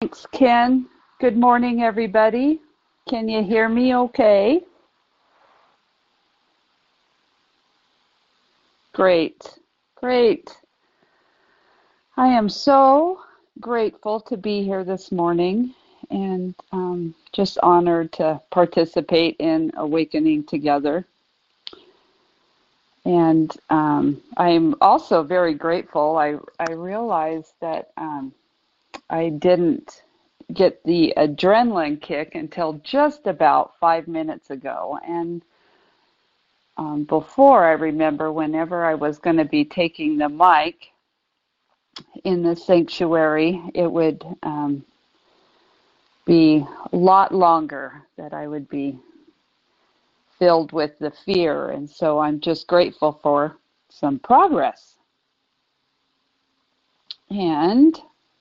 Thanks, Ken. Good morning, everybody. Can you hear me okay? Great, great. I am so grateful to be here this morning and just honored to participate in Awakening Together. And I'm also very grateful. I realized that I didn't get the adrenaline kick until just about 5 minutes ago. And before, I remember whenever I was going to be taking the mic in the sanctuary, it would be a lot longer that I would be filled with the fear. And so I'm just grateful for some progress. And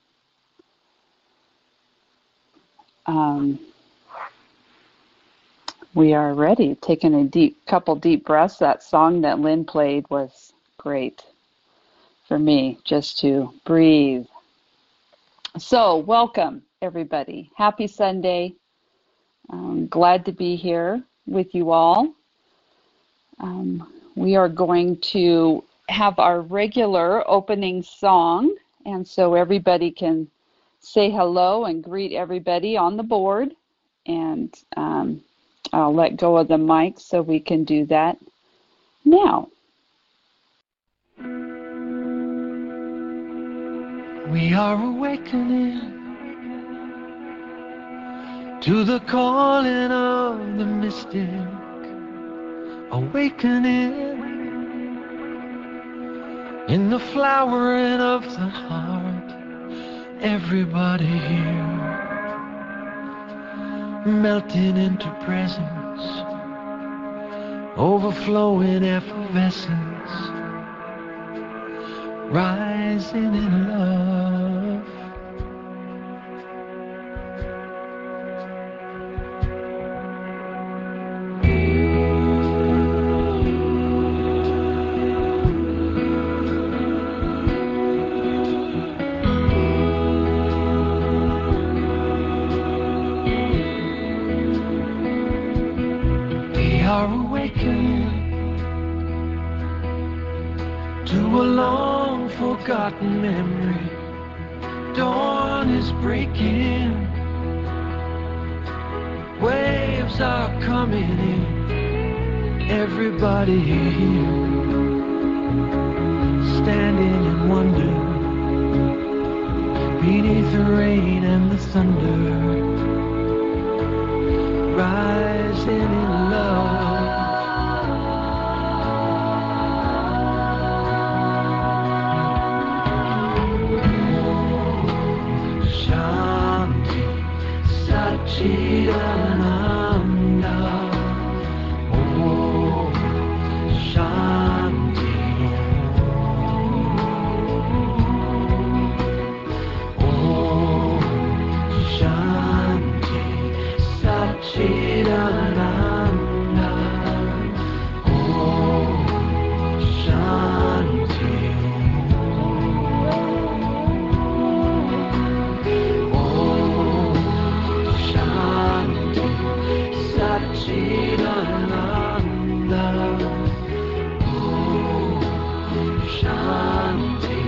we are ready. Taking a couple deep breaths. That song that Lynn played was great for me, just to breathe. So welcome, everybody. Happy Sunday. Glad to be here with you all. We are going to have our regular opening song, and so everybody can say hello and greet everybody on the board. And I'll let go of the mic so we can do that now. We are awakening to the calling of the mystic, awakening in the flowering of the heart. Everybody here melting into presence, overflowing effervescence, rising in love. We are awakening to a long forgotten memory. Dawn is breaking, waves are coming in. Everybody here standing in wonder beneath the rain and the thunder, rising in love. Chidananda, Om Shanti, Om Shanti, Satchidananda, Om Shanti, Om Shanti. Satchidananda, Om Shanti.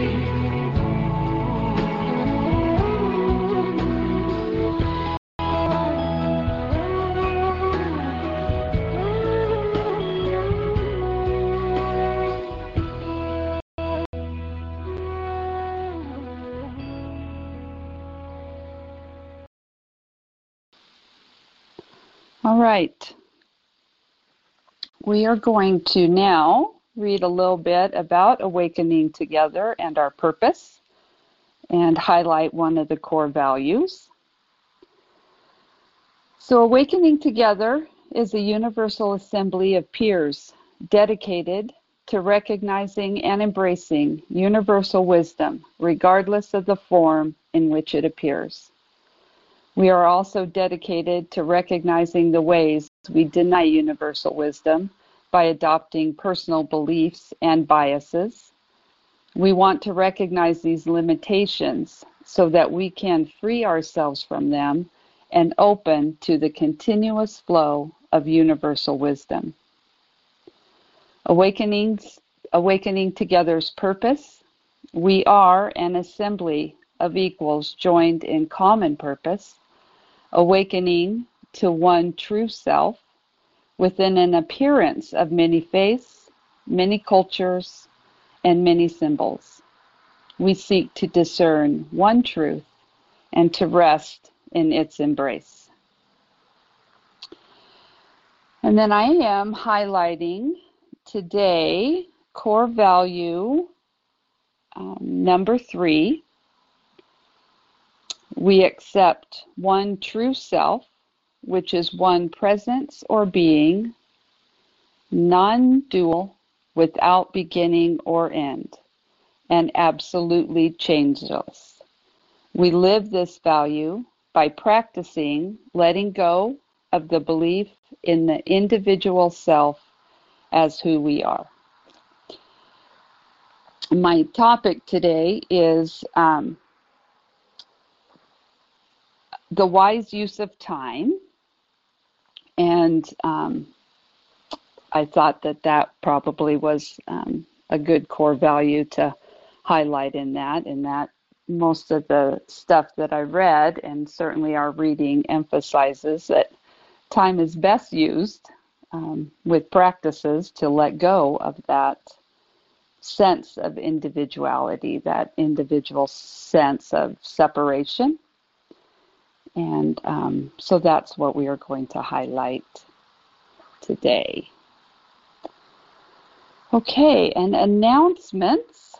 All right. We are going to now read a little bit about Awakening Together and our purpose and highlight one of the core values. So Awakening Together is a universal assembly of peers dedicated to recognizing and embracing universal wisdom, regardless of the form in which it appears. We are also dedicated to recognizing the ways we deny universal wisdom by adopting personal beliefs and biases. We want to recognize these limitations so that we can free ourselves from them and open to the continuous flow of universal wisdom. Awakening Together's purpose. We are an assembly of equals joined in common purpose, awakening to one true self within an appearance of many faiths, many cultures, and many symbols. We seek to discern one truth and to rest in its embrace. And then I am highlighting today core value number 3. We accept one true self, which is one presence or being, non-dual, without beginning or end, and absolutely changeless. We live this value by practicing letting go of the belief in the individual self as who we are. My topic today is the wise use of time, and I thought that probably was a good core value to highlight in that, most of the stuff that I read, and certainly our reading, emphasizes that time is best used with practices to let go of that sense of individuality, that individual sense of separation. And so that's what we are going to highlight today. Okay, and announcements.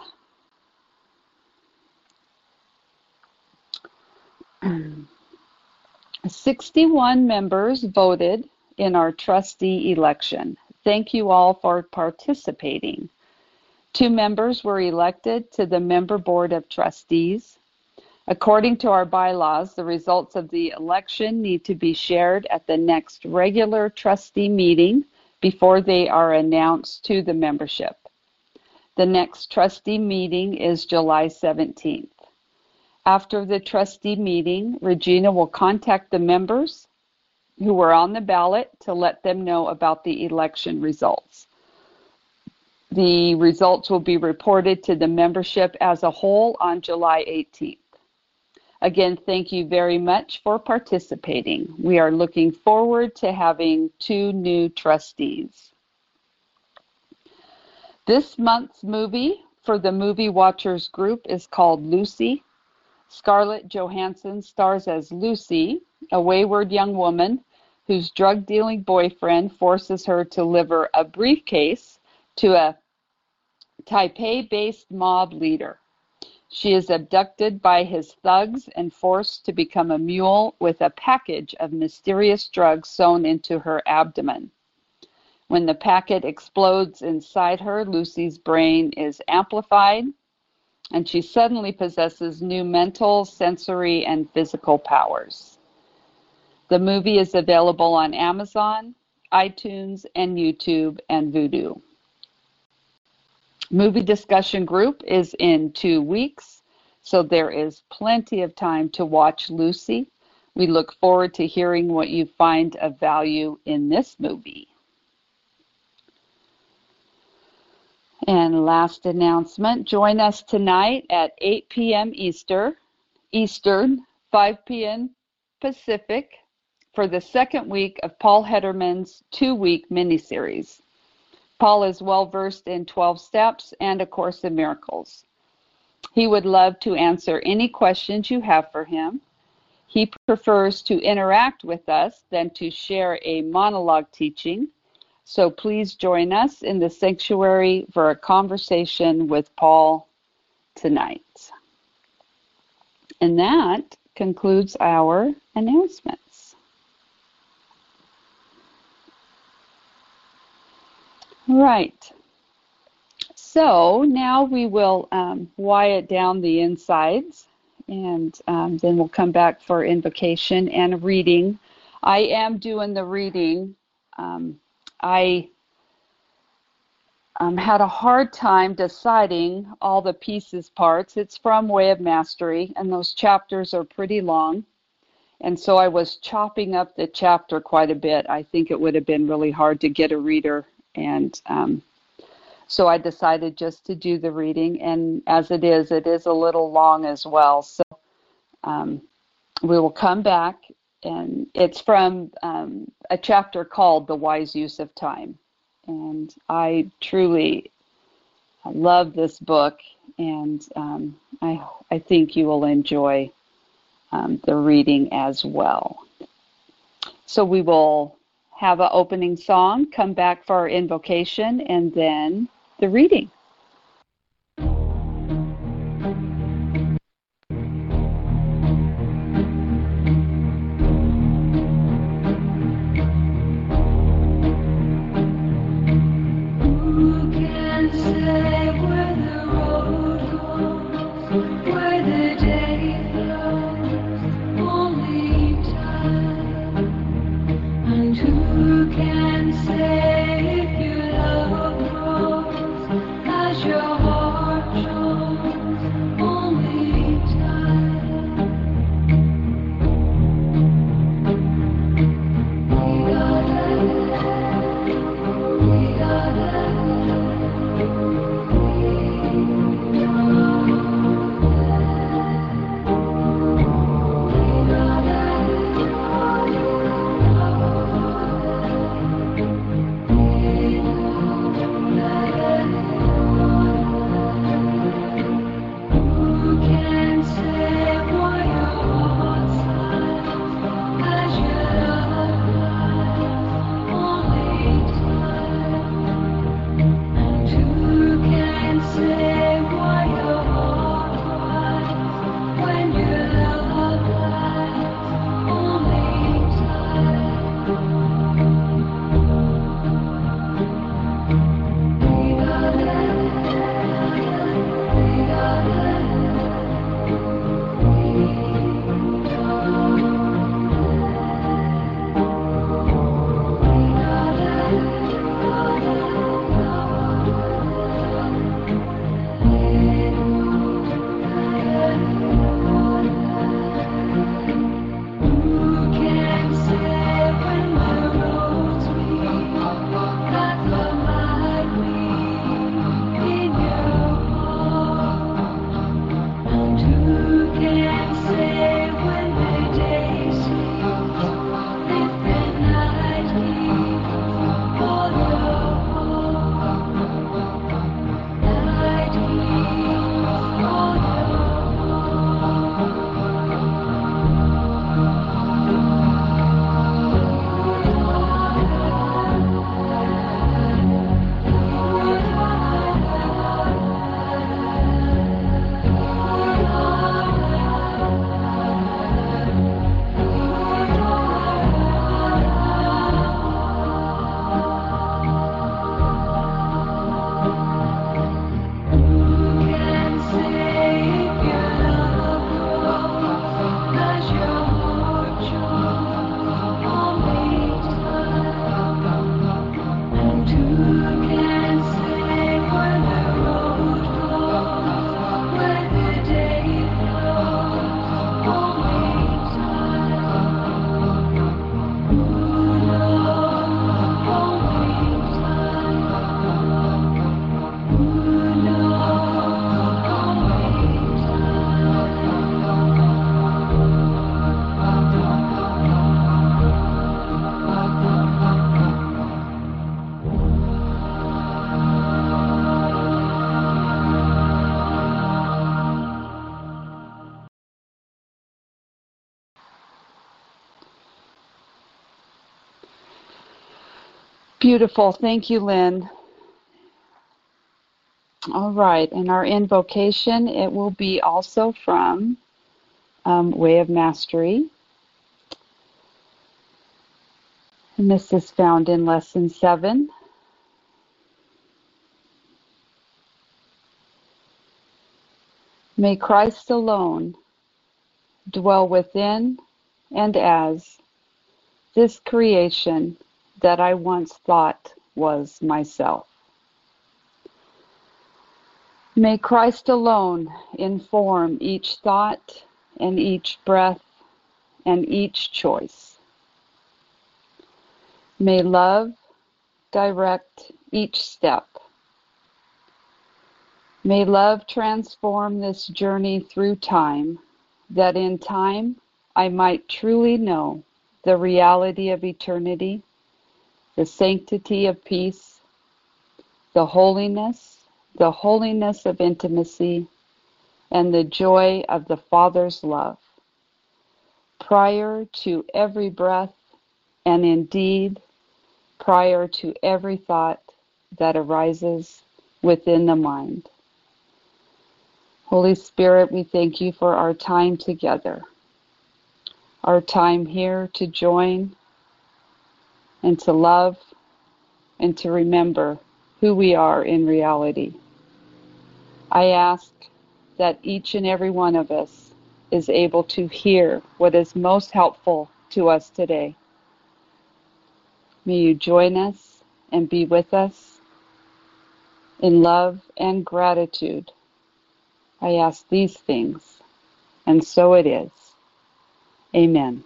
61 members voted in our trustee election. Thank you all for participating. 2 members were elected to the member board of trustees. According to our bylaws, the results of the election need to be shared at the next regular trustee meeting before they are announced to the membership. The next trustee meeting is July 17th. After the trustee meeting, Regina will contact the members who were on the ballot to let them know about the election results. The results will be reported to the membership as a whole on July 18th. Again, thank you very much for participating. We are looking forward to having 2 new trustees. This month's movie for the Movie Watchers group is called Lucy. Scarlett Johansson stars as Lucy, a wayward young woman whose drug-dealing boyfriend forces her to deliver a briefcase to a Taipei-based mob leader. She is abducted by his thugs and forced to become a mule with a package of mysterious drugs sewn into her abdomen. When the packet explodes inside her, Lucy's brain is amplified, and she suddenly possesses new mental, sensory, and physical powers. The movie is available on Amazon, iTunes, and YouTube, and Vudu. Movie discussion group is in 2 weeks, so there is plenty of time to watch Lucy. We look forward to hearing what you find of value in this movie. And last announcement, join us tonight at 8 p.m. Eastern, 5 p.m. Pacific, for the second week of Paul Hederman's 2-week miniseries. Paul is well-versed in 12 Steps and A Course in Miracles. He would love to answer any questions you have for him. He prefers to interact with us than to share a monologue teaching. So please join us in the sanctuary for a conversation with Paul tonight. And that concludes our announcements. Right. So now we will wire down the insides, and then we'll come back for invocation and reading. I am doing the reading. I had a hard time deciding all the pieces parts. It's from Way of Mastery, and those chapters are pretty long. And so I was chopping up the chapter quite a bit. I think it would have been really hard to get a reader. And so I decided just to do the reading. And as it is a little long as well. So we will come back. And it's from a chapter called The Wise Use of Time. And I truly love this book. And I think you will enjoy the reading as well. So we will have an opening song, come back for our invocation, and then the reading. Beautiful. Thank you, Lynn. All right. And our invocation, it will be also from Way of Mastery. And this is found in Lesson 7. May Christ alone dwell within and as this creation that I once thought was myself. May Christ alone inform each thought and each breath and each choice. May love direct each step. May love transform this journey through time, that in time I might truly know the reality of eternity, the sanctity of peace, the holiness of intimacy, and the joy of the Father's love. Prior to every breath, and indeed prior to every thought that arises within the mind. Holy Spirit, we thank you for our time together, our time here to join and to love and to remember who we are in reality. I ask that each and every one of us is able to hear what is most helpful to us today. May you join us and be with us in love and gratitude. I ask these things, and so it is. Amen.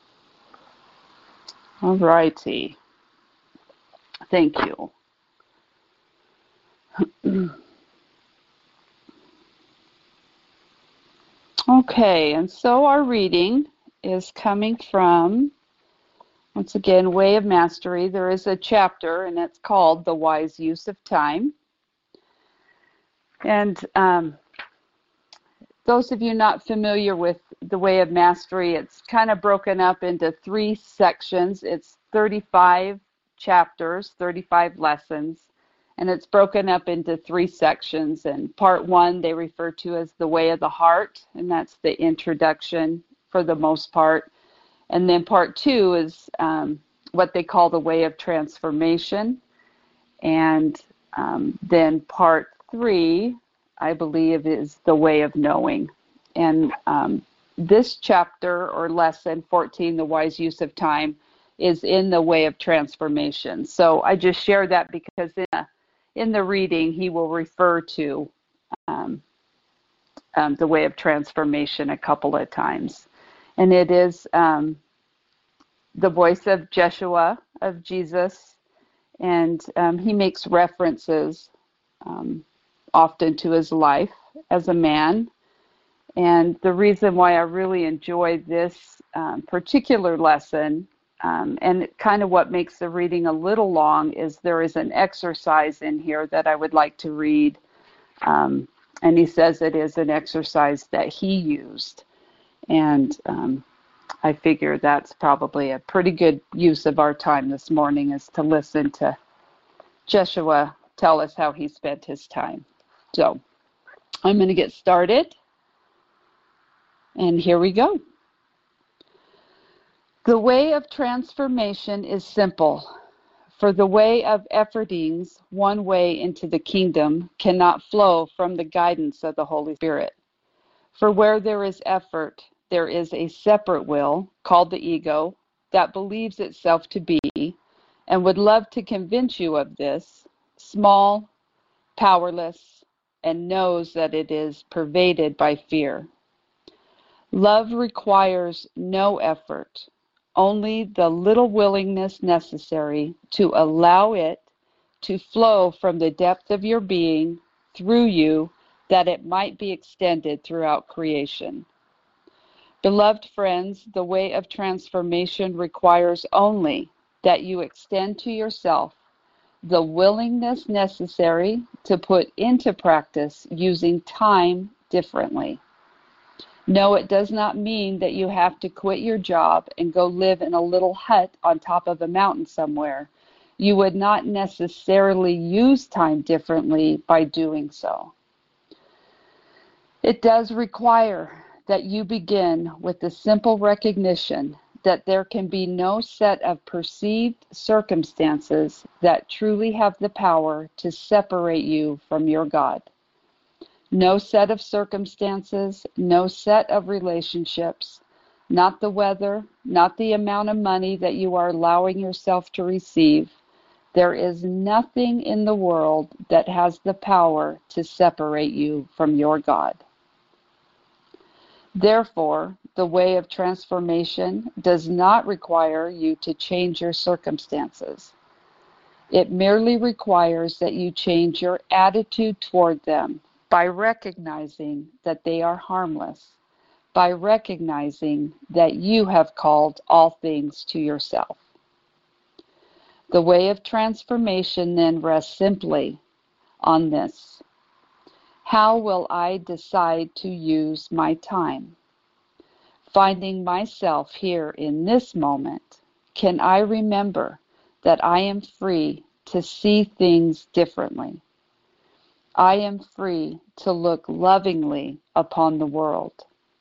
All righty. Thank you. Okay, and so our reading is coming from, once again, Way of Mastery. There is a chapter, and it's called The Wise Use of Time. And those of you not familiar with the Way of Mastery, it's kind of broken up into 3 sections. It's 35 chapters, 35 lessons, and it's broken up into 3 sections. And part 1 they refer to as the Way of the Heart, and that's the introduction for the most part. And then part 2 is what they call the Way of Transformation. And then part 3, I believe, is the Way of Knowing. And this chapter or lesson 14, the Wise Use of Time, is in the Way of Transformation. So I just share that because in the reading he will refer to the Way of Transformation a couple of times. And it is the voice of Jeshua, of Jesus, and he makes references often to his life as a man. And the reason why I really enjoy this particular lesson, and kind of what makes the reading a little long, is there is an exercise in here that I would like to read. And he says it is an exercise that he used. And I figure that's probably a pretty good use of our time this morning, is to listen to Jeshua tell us how he spent his time. So I'm going to get started. And here we go. The way of transformation is simple, for the way of effortings one way into the kingdom cannot flow from the guidance of the Holy Spirit. For where there is effort, there is a separate will, called the ego, that believes itself to be, and would love to convince you of this, small, powerless, and knows that it is pervaded by fear. Love requires no effort, only the little willingness necessary to allow it to flow from the depth of your being through you, that it might be extended throughout creation. Beloved friends, the way of transformation requires only that you extend to yourself the willingness necessary to put into practice using time differently. No, it does not mean that you have to quit your job and go live in a little hut on top of a mountain somewhere. You would not necessarily use time differently by doing so. It does require that you begin with the simple recognition that there can be no set of perceived circumstances that truly have the power to separate you from your God. No set of circumstances, no set of relationships, not the weather, not the amount of money that you are allowing yourself to receive, There is nothing in the world that has the power to separate you from your God. Therefore, the way of transformation does not require you to change your circumstances. It merely requires that you change your attitude toward them by recognizing that they are harmless, by recognizing that you have called all things to yourself. The way of transformation then rests simply on this. How will I decide to use my time? Finding myself here in this moment, can I remember that I am free to see things differently? I am free to look lovingly upon the world.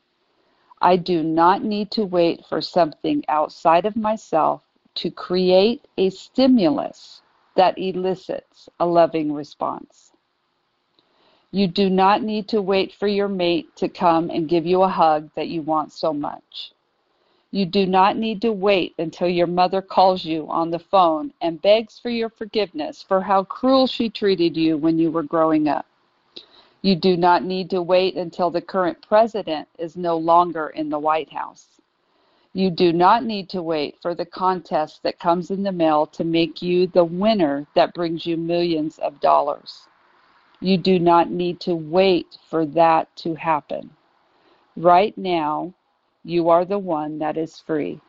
I do not need to wait for something outside of myself to create a stimulus that elicits a loving response. You do not need to wait for your mate to come and give you a hug that you want so much. You do not need to wait until your mother calls you on the phone and begs for your forgiveness for how cruel she treated you when you were growing up. You do not need to wait until the current president is no longer in the White House. You do not need to wait for the contest that comes in the mail to make you the winner that brings you millions of dollars. You do not need to wait for that to happen. Right now, you are the one that is free.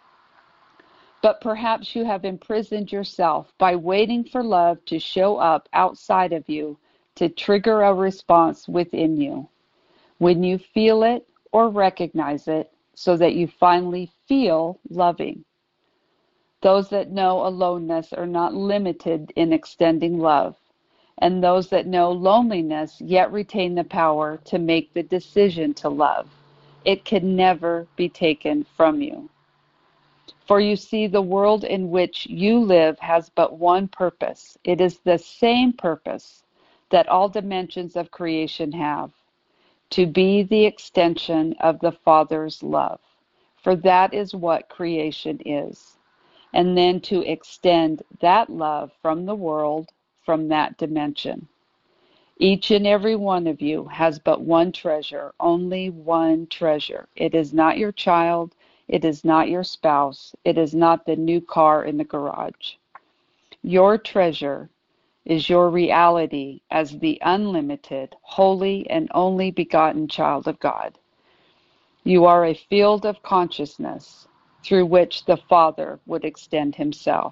But perhaps you have imprisoned yourself by waiting for love to show up outside of you to trigger a response within you. When you feel it or recognize it, so that you finally feel loving. Those that know aloneness are not limited in extending love, and those that know loneliness yet retain the power to make the decision to love. It can never be taken from you. For you see, the world in which you live has but one purpose. It is the same purpose that all dimensions of creation have, to be the extension of the Father's love, for that is what creation is, and then to extend that love from the world, from that dimension. Each and every one of you has but one treasure, only one treasure. It is not your child, it is not your spouse, it is not the new car in the garage. Your treasure is your reality as the unlimited, holy, and only begotten child of God. You are a field of consciousness through which the Father would extend himself.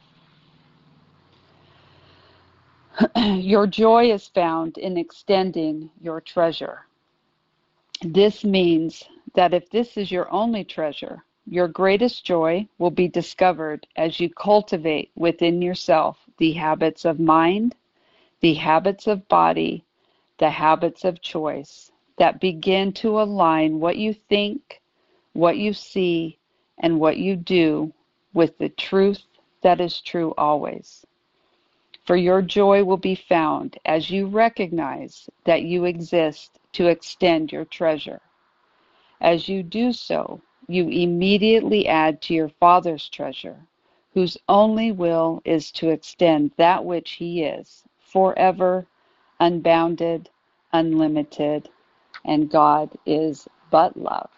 Your joy is found in extending your treasure. This means that if this is your only treasure, your greatest joy will be discovered as you cultivate within yourself the habits of mind, the habits of body, the habits of choice that begin to align what you think, what you see, and what you do with the truth that is true always. For your joy will be found as you recognize that you exist to extend your treasure. As you do so, you immediately add to your Father's treasure, whose only will is to extend that which he is, forever, unbounded, unlimited, and God is but love.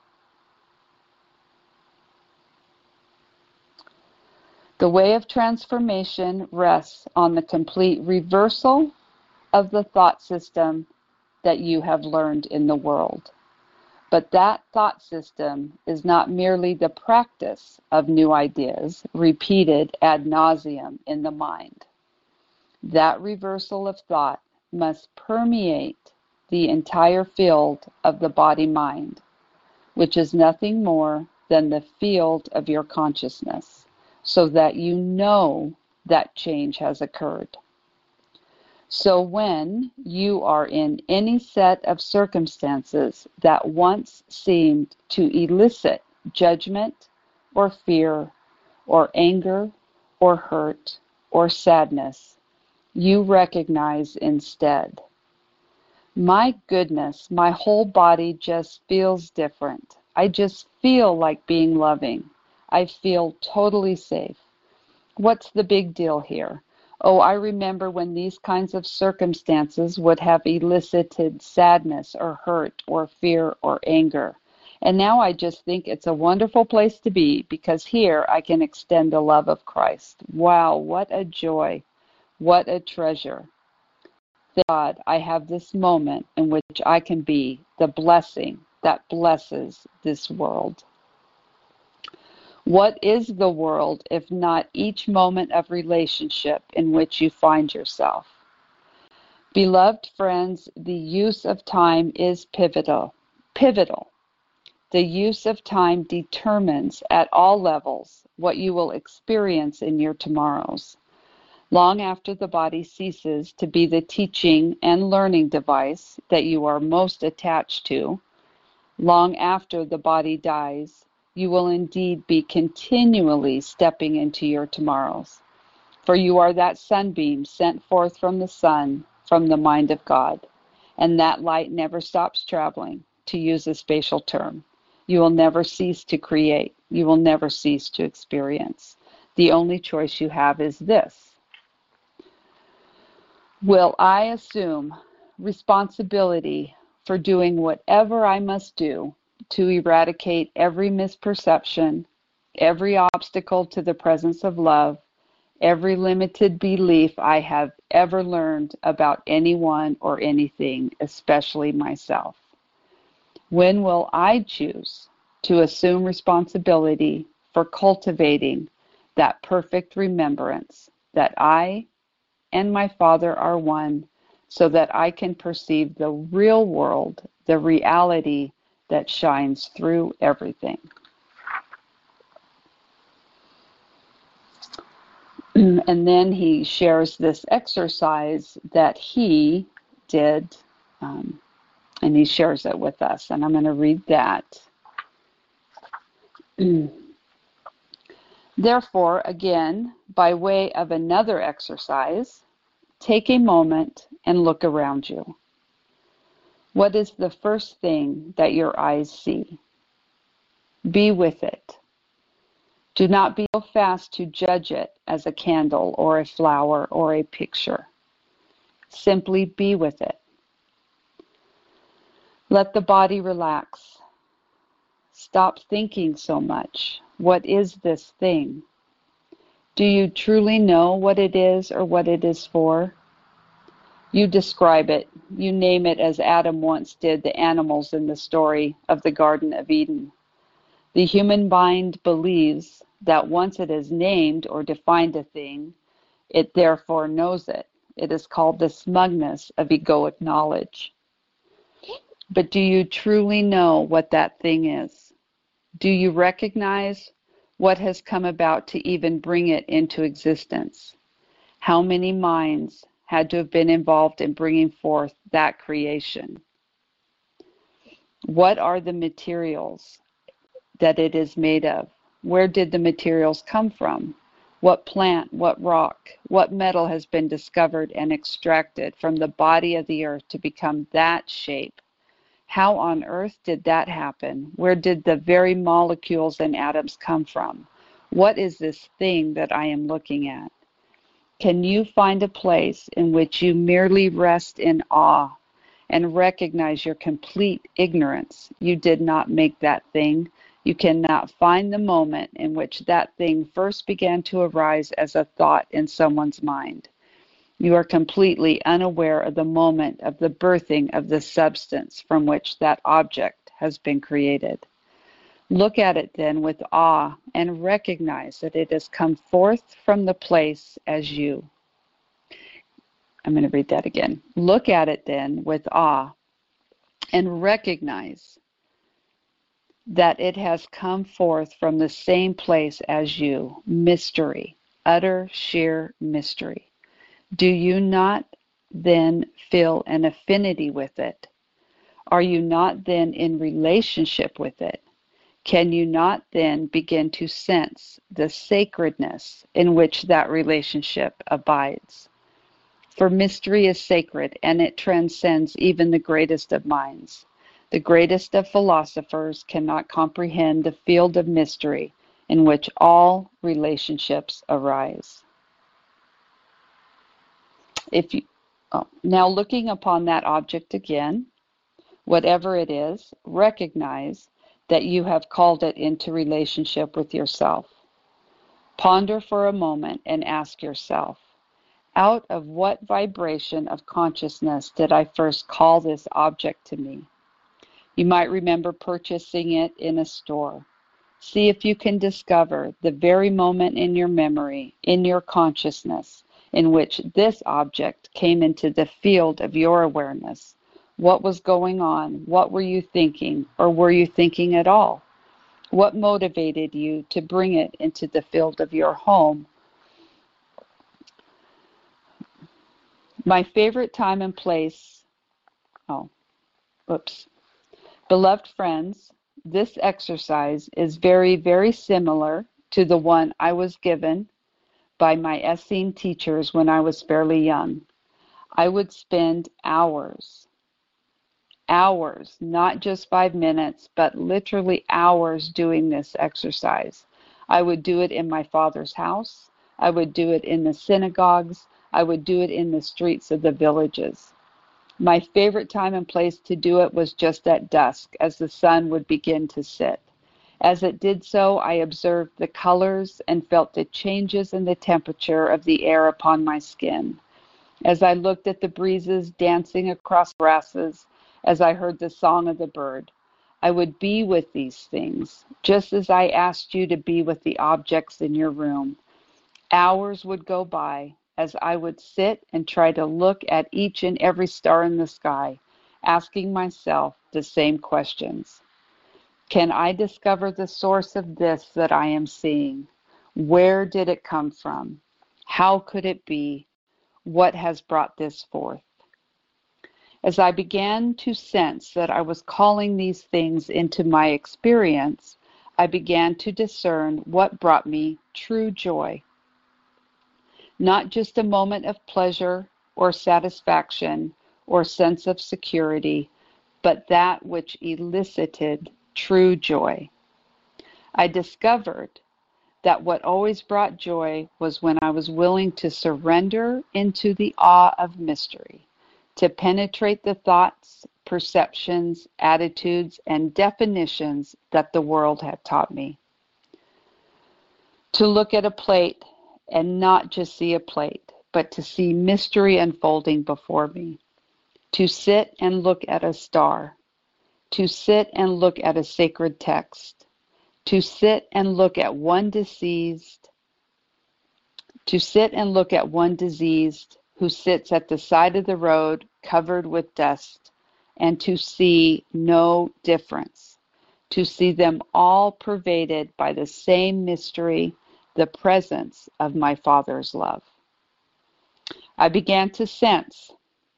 The way of transformation rests on the complete reversal of the thought system that you have learned in the world. But that thought system is not merely the practice of new ideas repeated ad nauseum in the mind. That reversal of thought must permeate the entire field of the body-mind, which is nothing more than the field of your consciousness, so that you know that change has occurred. So when you are in any set of circumstances that once seemed to elicit judgment or fear or anger or hurt or sadness, you recognize instead, my goodness, my whole body just feels different. I just feel like being loving. I feel totally safe. What's the big deal here? Oh, I remember when these kinds of circumstances would have elicited sadness or hurt or fear or anger. And now I just think it's a wonderful place to be because here I can extend the love of Christ. Wow, what a joy. What a treasure. Thank God, I have this moment in which I can be the blessing that blesses this world. What is the world if not each moment of relationship in which you find yourself? Beloved friends, the use of time is pivotal. The use of time determines at all levels what you will experience in your tomorrows. Long after the body ceases to be the teaching and learning device that you are most attached to, long after the body dies, you will indeed be continually stepping into your tomorrows. For you are that sunbeam sent forth from the sun, from the mind of God. And that light never stops traveling, to use a spatial term. You will never cease to create. You will never cease to experience. The only choice you have is this. Will I assume responsibility for doing whatever I must do to eradicate every misperception, every obstacle to the presence of love, every limited belief I have ever learned about anyone or anything, especially myself? When will I choose to assume responsibility for cultivating that perfect remembrance that I and my Father are one, so that I can perceive the real world, the reality that shines through everything? And then he shares this exercise that he did, and he shares it with us. And I'm going to read that. Therefore, again, by way of another exercise, take a moment and look around you. What is the first thing that your eyes see? Be with it. Do not be so fast to judge it as a candle or a flower or a picture. Simply be with it. Let the body relax. Stop thinking so much. What is this thing? Do you truly know what it is or what it is for? You describe it. You name it as Adam once did the animals in the story of the Garden of Eden. The human mind believes that once it has named or defined a thing, it therefore knows it. It is called the smugness of egoic knowledge. But do you truly know what that thing is? Do you recognize what has come about to even bring it into existence? How many minds had to have been involved in bringing forth that creation? What are the materials that it is made of? Where did the materials come from? What plant, what rock, what metal has been discovered and extracted from the body of the earth to become that shape? How on earth did that happen? Where did the very molecules and atoms come from? What is this thing that I am looking at? Can you find a place in which you merely rest in awe and recognize your complete ignorance? You did not make that thing. You cannot find the moment in which that thing first began to arise as a thought in someone's mind. You are completely unaware of the moment of the birthing of the substance from which that object has been created. Look at it then with awe and recognize that it has come forth from the place as you. I'm going to read that again. Look at it then with awe and recognize that it has come forth from the same place as you. Mystery, utter, sheer mystery. Do you not then feel an affinity with it? Are you not then in relationship with it? Can you not then begin to sense the sacredness in which that relationship abides? For mystery is sacred, and it transcends even the greatest of minds. The greatest of philosophers cannot comprehend the field of mystery in which all relationships arise. Now looking upon that object again, whatever it is, recognize that you have called it into relationship with yourself. Ponder for a moment and ask yourself, out of what vibration of consciousness did I first call this object to me? You might remember purchasing it in a store. See if you can discover the very moment in your memory, in your consciousness, in which this object came into the field of your awareness. What was going on? What were you thinking? Or were you thinking at all? What motivated you to bring it into the field of your home? My favorite time and place, Beloved friends, this exercise is very, very similar to the one I was given by my Essene teachers when I was fairly young. I would spend hours, not just 5 minutes, but literally hours doing this exercise. I would do it in my father's house. I would do it in the synagogues. I would do it in the streets of the villages. My favorite time and place to do it was just at dusk, as the sun would begin to set. As it did so, I observed the colors and felt the changes in the temperature of the air upon my skin. As I looked at the breezes dancing across grasses, as I heard the song of the bird, I would be with these things, just as I asked you to be with the objects in your room. Hours would go by as I would sit and try to look at each and every star in the sky, asking myself the same questions. Can I discover the source of this that I am seeing? Where did it come from? How could it be? What has brought this forth? As I began to sense that I was calling these things into my experience, I began to discern what brought me true joy. Not just a moment of pleasure or satisfaction or sense of security, but that which elicited true joy. I discovered that what always brought joy was when I was willing to surrender into the awe of mystery, to penetrate the thoughts, perceptions, attitudes, and definitions that the world had taught me. To look at a plate and not just see a plate, but to see mystery unfolding before me. To sit and look at a star. To sit and look at a sacred text. To sit and look at one diseased. To sit and look at one diseased who sits at the side of the road covered with dust, and to see no difference. To see them all pervaded by the same mystery, the presence of my Father's love. I began to sense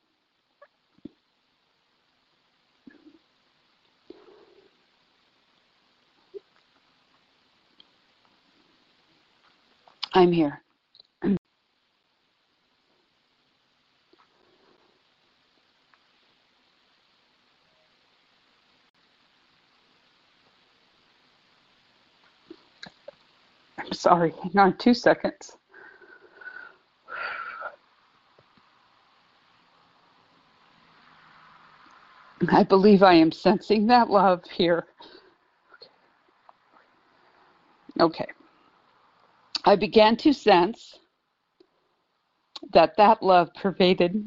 I'm here. I'm sorry, hang on 2 seconds. I believe I am sensing that love here. Okay. I began to sense that love pervaded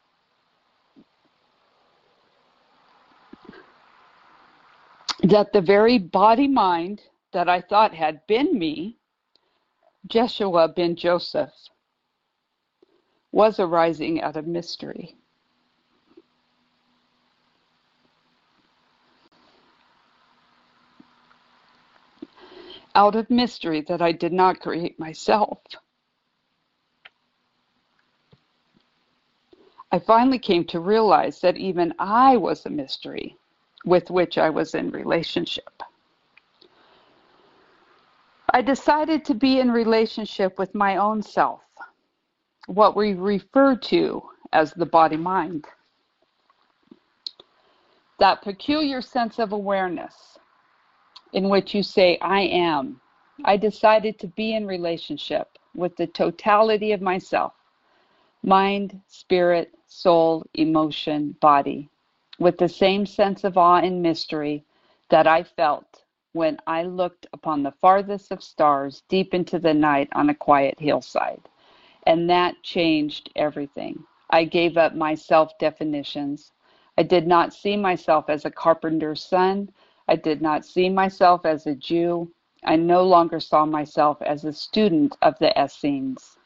that the very body-mind that I thought had been me, Jeshua ben Joseph, was arising out of mystery. Out of mystery that I did not create myself. I finally came to realize that even I was a mystery with which I was in relationship. I decided to be in relationship with my own self, what we refer to as the body-mind. That peculiar sense of awareness in which you say, I am I decided to be in relationship with the totality of myself, mind, spirit, soul, emotion, body, with the same sense of awe and mystery that I felt when I looked upon the farthest of stars deep into the night on a quiet hillside. And that changed everything. I gave up my self-definitions. I did not see myself as a carpenter's son. I did not see myself as a Jew. I no longer saw myself as a student of the Essenes.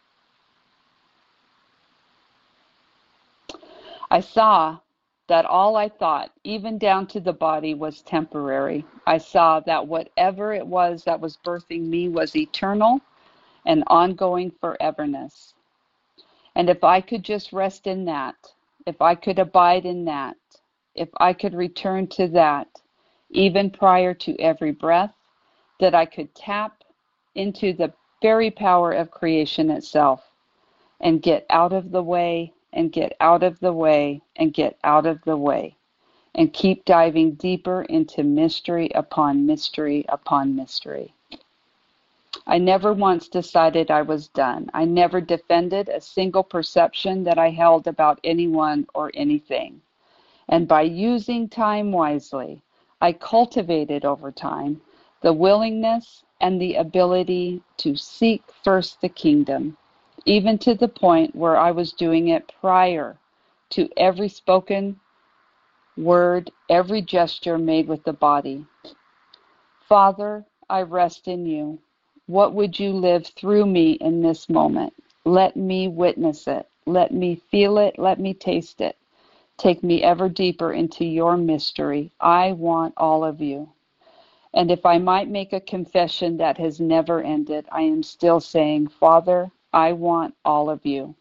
I saw that all I thought, even down to the body, was temporary. I saw that whatever it was that was birthing me was eternal and ongoing foreverness. And if I could just rest in that, if I could abide in that, if I could return to that, even prior to every breath, that I could tap into the very power of creation itself and get out of the way and get out of the way and get out of the way and keep diving deeper into mystery upon mystery upon mystery. I never once decided I was done. I never defended a single perception that I held about anyone or anything. And by using time wisely, I cultivated over time the willingness and the ability to seek first the kingdom, even to the point where I was doing it prior to every spoken word, every gesture made with the body. Father, I rest in you. What would you live through me in this moment? Let me witness it. Let me feel it. Let me taste it. Take me ever deeper into your mystery. I want all of you. And if I might make a confession that has never ended, I am still saying, Father, I want all of you.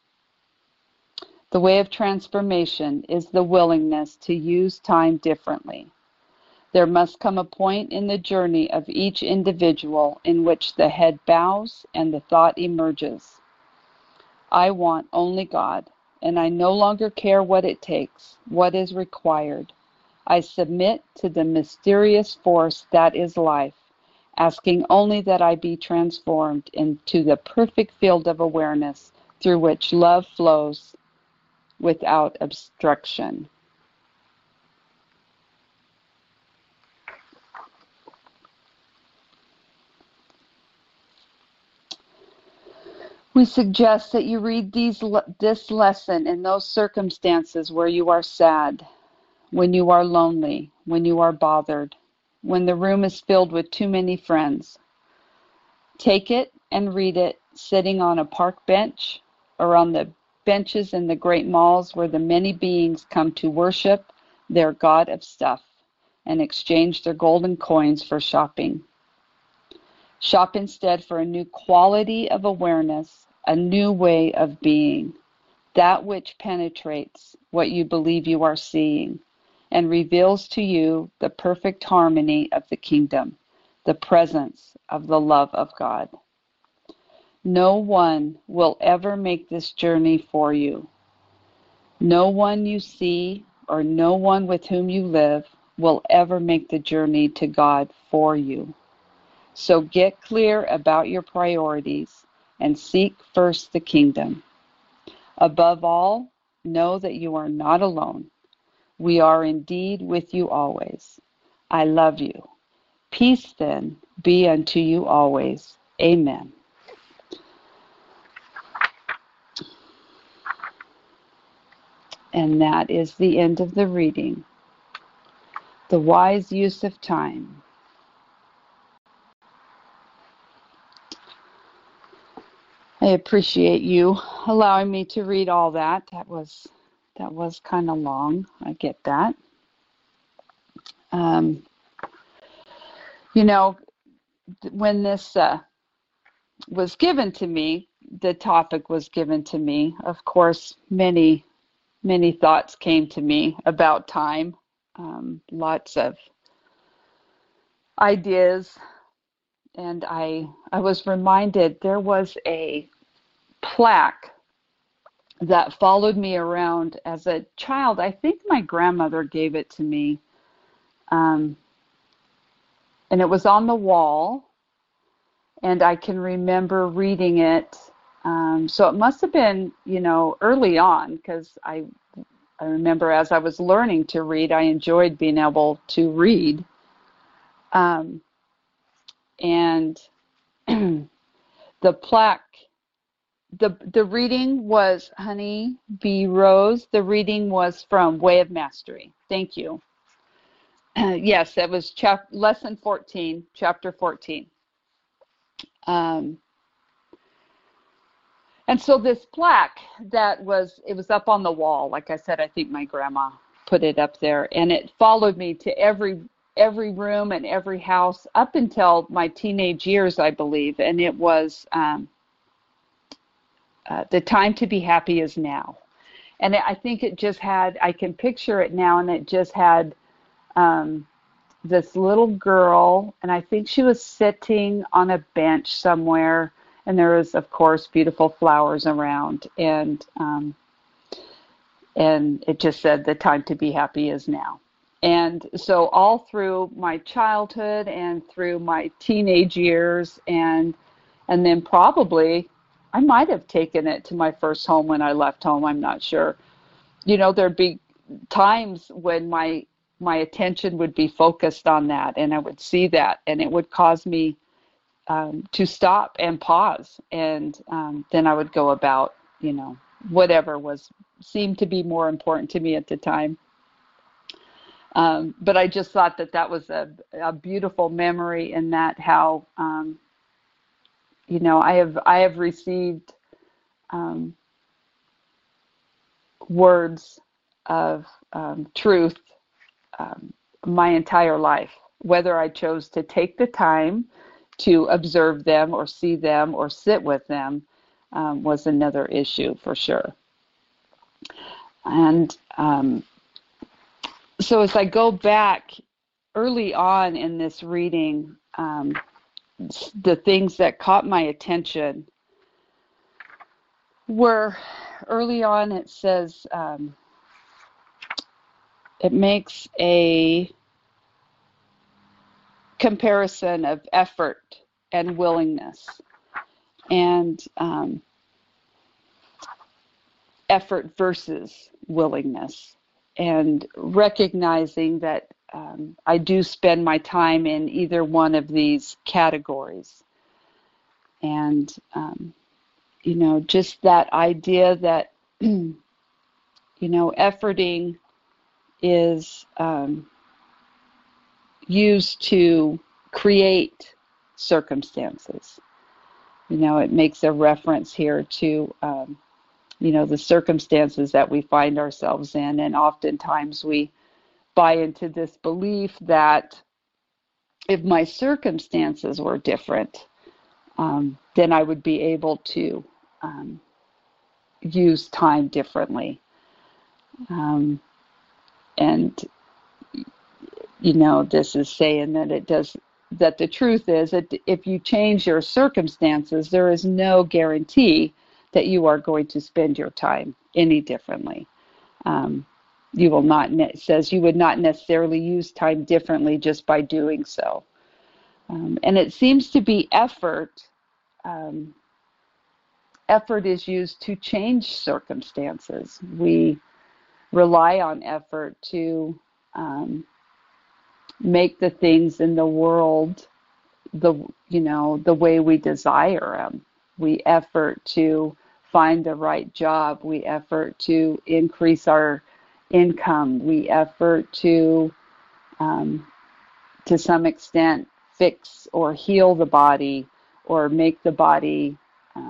The way of transformation is the willingness to use time differently. There must come a point in the journey of each individual in which the head bows and the thought emerges. I want only God, and I no longer care what it takes, what is required. I submit to the mysterious force that is life, asking only that I be transformed into the perfect field of awareness through which love flows without obstruction. We suggest that you read this lesson in those circumstances where you are sad, when you are lonely, when you are bothered, when the room is filled with too many friends. Take it and read it sitting on a park bench or on the benches in the great malls where the many beings come to worship their god of stuff and exchange their golden coins for shopping. Shop instead for a new quality of awareness, a new way of being, that which penetrates what you believe you are seeing and reveals to you the perfect harmony of the kingdom, the presence of the love of God. No one will ever make this journey for you. No one you see or no one with whom you live will ever make the journey to God for you. So get clear about your priorities and seek first the kingdom. Above all, know that you are not alone. We are indeed with you always. I love you. Peace then be unto you always. Amen. And that is the end of the reading. The wise use of time. I appreciate you allowing me to read all that. That was kind of long. I get that. When this was given to me, the topic was given to me. Of course, many thoughts came to me about time. Lots of ideas. And I was reminded there was a plaque that followed me around as a child. I think my grandmother gave it to me. And it was on the wall. And I can remember reading it. So it must have been, early on, because I remember as I was learning to read, I enjoyed being able to read. And the plaque, the reading was Honey Bee Rose. The reading was from Way of Mastery. Thank you. Yes, it was lesson 14, chapter 14. And so this plaque it was up on the wall. Like I said, I think my grandma put it up there, and it followed me to every room and every house up until my teenage years, I believe. And it was the time to be happy is now. And I think it just had, I can picture it now, and it just had this little girl, and I think she was sitting on a bench somewhere, and there was, of course, beautiful flowers around, and it just said, the time to be happy is now. And so all through my childhood and through my teenage years, and then probably I might have taken it to my first home when I left home, I'm not sure. There'd be times when my attention would be focused on that, and I would see that, and it would cause me to stop and pause, and then I would go about, whatever seemed to be more important to me at the time. But I just thought that was a beautiful memory, in that how, I have received words of truth my entire life. Whether I chose to take the time to observe them or see them or sit with them was another issue for sure. And so as I go back early on in this reading, the things that caught my attention were, early on it says, it makes a comparison of effort and willingness, and effort versus willingness, and recognizing that I do spend my time in either one of these categories. And just that idea that efforting is used to create circumstances. It makes a reference here to, the circumstances that we find ourselves in. And oftentimes we buy into this belief that if my circumstances were different, then I would be able to use time differently. And this is saying that the truth is that if you change your circumstances, there is no guarantee that you are going to spend your time any differently. You will not, it says you would not necessarily use time differently just by doing so. And it seems to be effort. Effort is used to change circumstances. We rely on effort to make the things in the world the way we desire them. We effort to find the right job. We effort to increase our income. We effort to some extent, fix or heal the body, or make the body,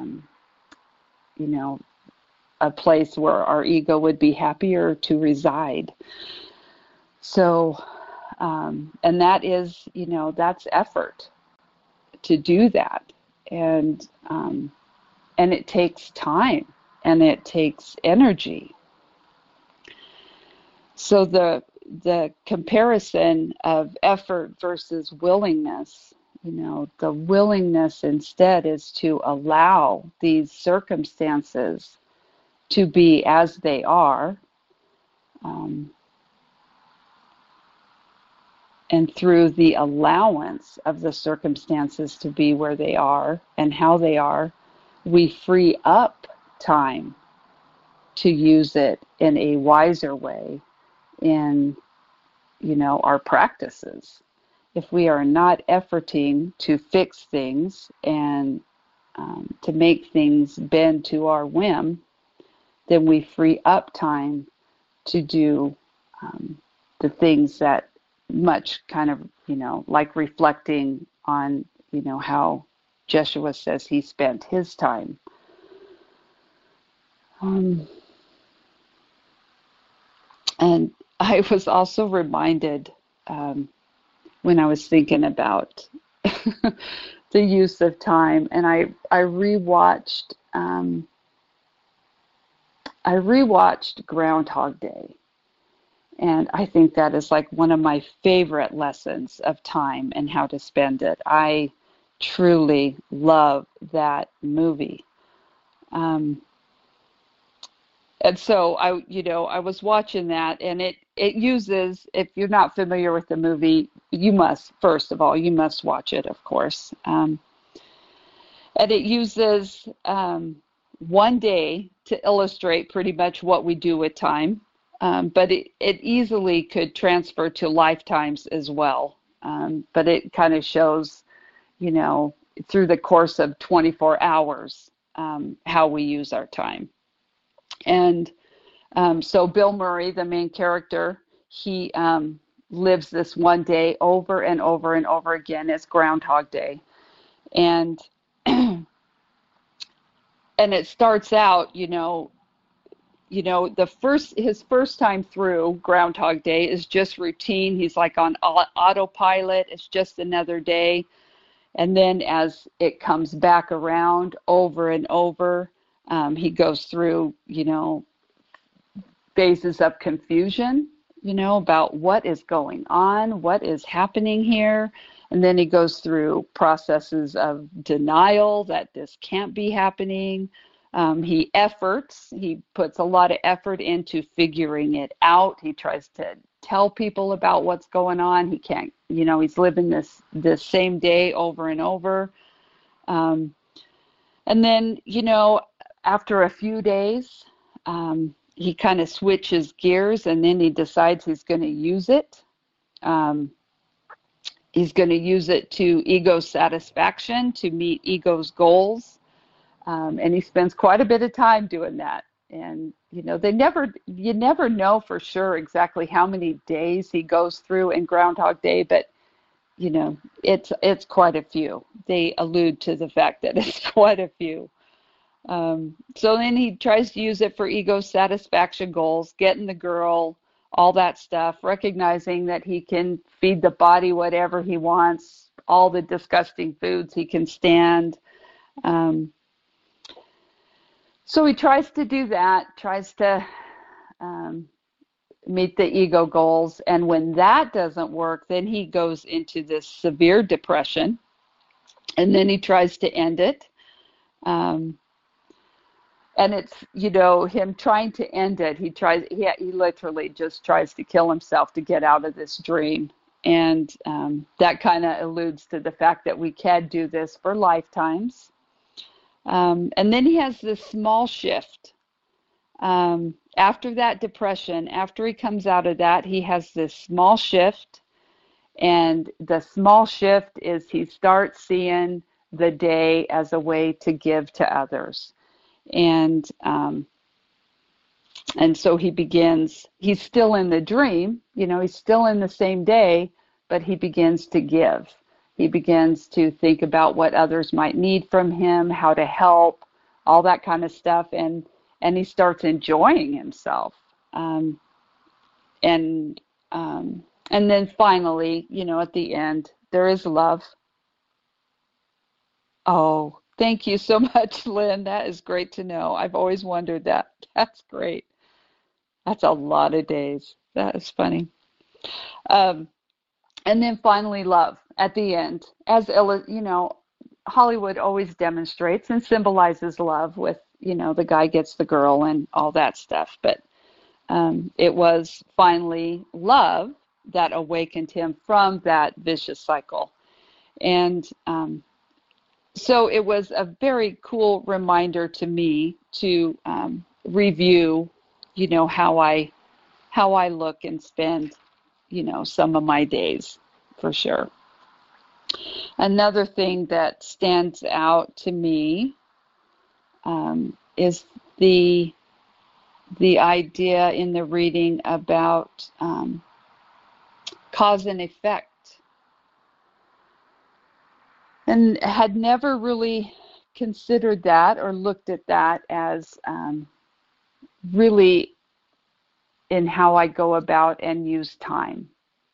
a place where our ego would be happier to reside. So, and that is, that's effort to do that. And it takes time, and it takes energy. So the comparison of effort versus willingness, the willingness instead is to allow these circumstances to be as they are, and through the allowance of the circumstances to be where they are and how they are, we free up time to use it in a wiser way in, our practices. If we are not efforting to fix things and to make things bend to our whim, then we free up time to do the things that much kind of, like reflecting on, how Jeshua says he spent his time. And I was also reminded when I was thinking about the use of time, and I rewatched Groundhog Day, and I think that is like one of my favorite lessons of time and how to spend it. I truly love that movie. And so I was watching that, and it uses, if you're not familiar with the movie, you must watch it, of course. And it uses one day to illustrate pretty much what we do with time, but it easily could transfer to lifetimes as well. But it kind of shows, through the course of 24 hours, how we use our time. And so Bill Murray, the main character, he lives this one day over and over and over again. It's Groundhog Day. And and it starts out, his first time through Groundhog Day is just routine. He's like on autopilot. It's just another day. And then as it comes back around over and over, he goes through, phases of confusion, about what is going on, what is happening here. And then he goes through processes of denial that this can't be happening. He puts a lot of effort into figuring it out. He tries to tell people about what's going on. He can't, he's living this same day over and over. And then, after a few days, he kind of switches gears, and then he decides he's going to use it. He's going to use it to ego satisfaction, to meet ego's goals. And he spends quite a bit of time doing that. And, you never know for sure exactly how many days he goes through in Groundhog Day, but, it's quite a few. They allude to the fact that it's quite a few. So then he tries to use it for ego satisfaction goals, getting the girl, all that stuff, recognizing that he can feed the body whatever he wants, all the disgusting foods he can stand. So he tries to do that, tries to meet the ego goals. And when that doesn't work, then he goes into this severe depression. And then he tries to end it. And it's, him trying to end it. He literally just tries to kill himself to get out of this dream. And that kind of alludes to the fact that we can do this for lifetimes. And then he has this small shift. After that depression, after he comes out of that, he has this small shift. And the small shift is he starts seeing the day as a way to give to others. And so he's still in the dream, he's still in the same day, but he begins to give. He begins to think about what others might need from him, how to help, all that kind of stuff. And he starts enjoying himself. And then finally, at the end, there is love. Oh, thank you so much, Lynn. That is great to know. I've always wondered that. That's great. That's a lot of days. That is funny. And then finally, love at the end. As Hollywood always demonstrates and symbolizes love with, the guy gets the girl and all that stuff. But it was finally love that awakened him from that vicious cycle. And so it was a very cool reminder to me to review, how I look and spend, some of my days, for sure. Another thing that stands out to me is the idea in the reading about cause and effect. And had never really considered that or looked at that as really in how I go about and use time.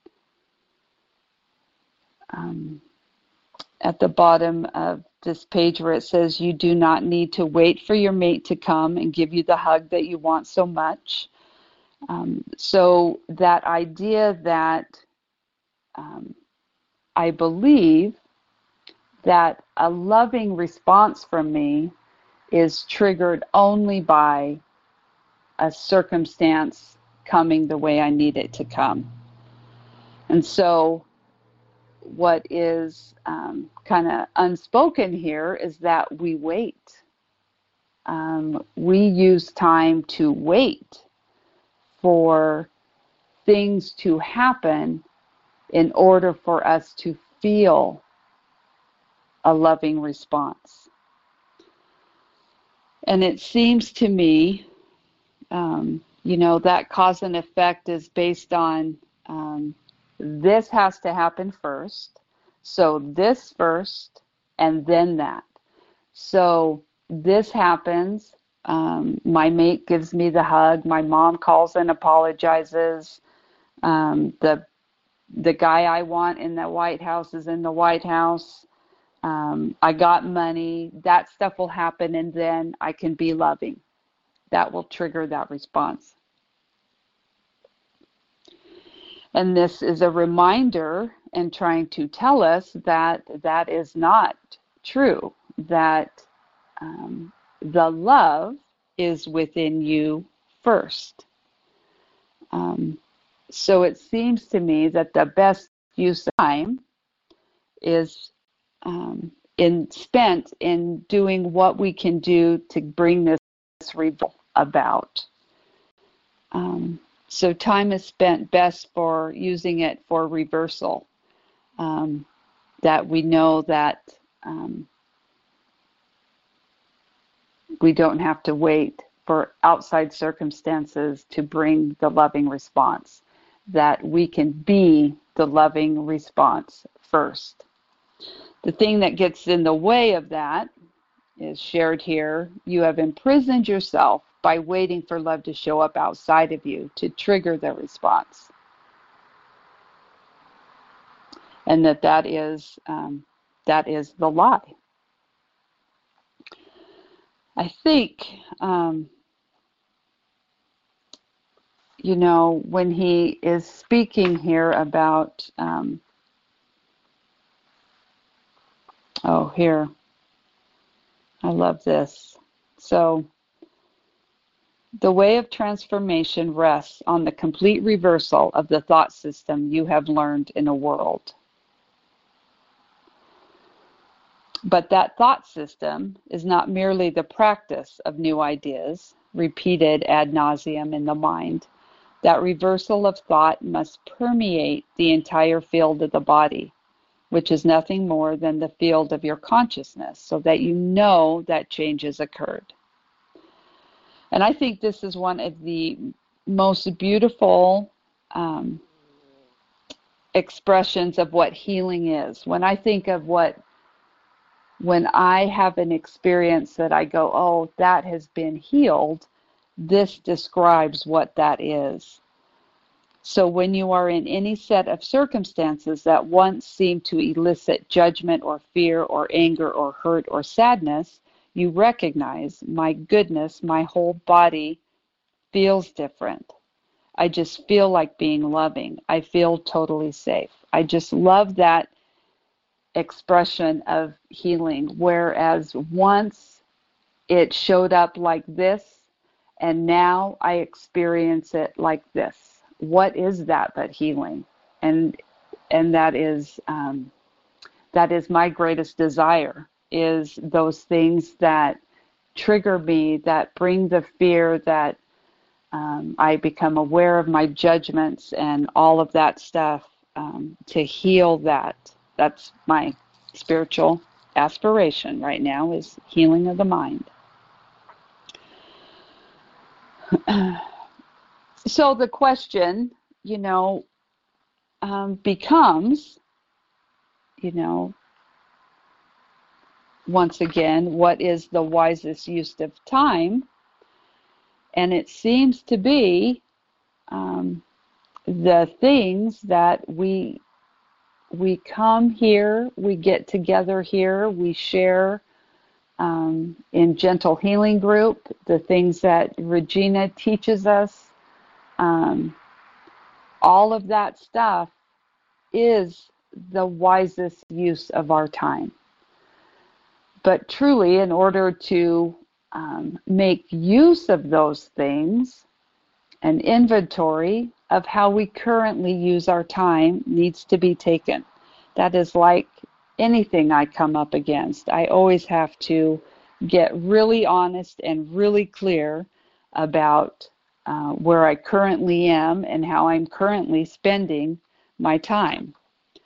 At the bottom of this page where it says, you do not need to wait for your mate to come and give you the hug that you want so much. So that idea that I believe that a loving response from me is triggered only by a circumstance coming the way I need it to come. And so what is kind of unspoken here is that we wait. We use time to wait for things to happen in order for us to feel a loving response. And it seems to me, that cause and effect is based on this has to happen first, so this first, and then that. So this happens, my mate gives me the hug, my mom calls and apologizes, the guy I want in the White House is in the White House, I got money, that stuff will happen, and then I can be loving. That will trigger that response. And this is a reminder and trying to tell us that that is not true, that the love is within you first. So it seems to me that the best use of time is spent in doing what we can do to bring this reversal about. So time is spent best for using it for reversal. That we know that we don't have to wait for outside circumstances to bring the loving response. That we can be the loving response first. The thing that gets in the way of that is shared here. You have imprisoned yourself by waiting for love to show up outside of you to trigger the response. And that is the lie. I think, when he is speaking here about, here, I love this. So, the way of transformation rests on the complete reversal of the thought system you have learned in a world. But that thought system is not merely the practice of new ideas, repeated ad nauseum in the mind. That reversal of thought must permeate the entire field of the body, which is nothing more than the field of your consciousness, so that you know that change has occurred. And I think this is one of the most beautiful expressions of what healing is. When I think of when I have an experience that I go, oh, that has been healed, this describes what that is. So when you are in any set of circumstances that once seemed to elicit judgment or fear or anger or hurt or sadness, you recognize, my goodness, my whole body feels different. I just feel like being loving. I feel totally safe. I just love that expression of healing, whereas once it showed up like this, and now I experience it like this. What is that but healing? and that is my greatest desire, is those things that trigger me, that bring the fear, that I become aware of my judgments and all of that stuff, to heal that. That's my spiritual aspiration right now, is healing of the mind. So the question, becomes, once again, what is the wisest use of time? And it seems to be the things that we come here, we get together here, we share in Gentle Healing Group, the things that Regina teaches us. All of that stuff is the wisest use of our time. But truly, in order to make use of those things, an inventory of how we currently use our time needs to be taken. That is like anything I come up against. I always have to get really honest and really clear about where I currently am and how I'm currently spending my time.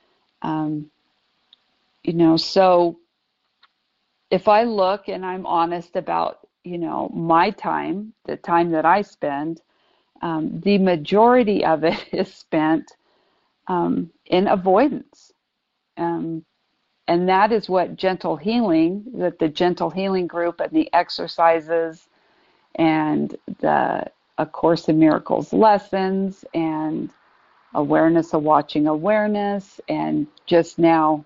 So if I look and I'm honest about, my time, the time that I spend, the majority of it is spent in avoidance. And that is what Gentle Healing, that the Gentle Healing Group and the exercises and the A Course in Miracles lessons and awareness of watching awareness, and just now,